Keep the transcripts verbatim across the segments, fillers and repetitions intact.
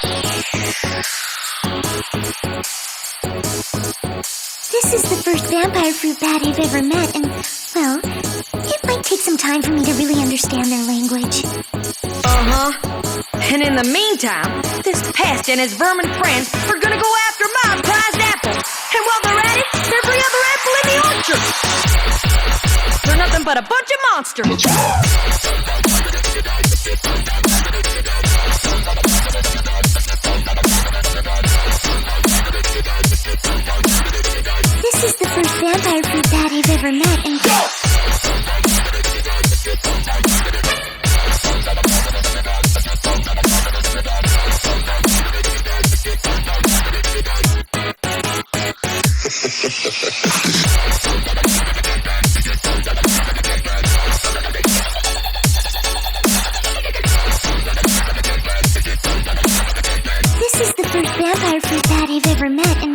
This is the first vampire fruit bat I've ever met, and, well, it might take some time for me to really understand their language. Uh-huh. And in the meantime, this pest and his vermin friends are gonna go after my prized apple. And while they're at it, every other apple in the orchard. They're nothing but a bunch of monsters. This is the first vampire fruit bat I've ever met, and... This is the first vampire fruit bat I've ever met, and...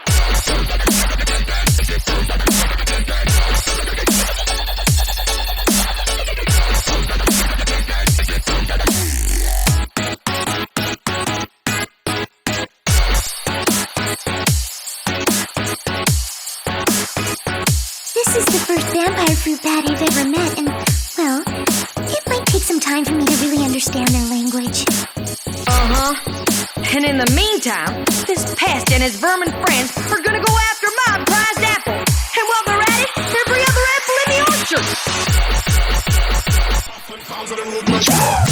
This is the first vampire fruit bat I've ever met, and, well, it might take some time for me to really understand their language. Uh-huh. And in the meantime, this pest and his vermin friends are gonna go after my prized apple. And while they're at it, every other apple in the orchard.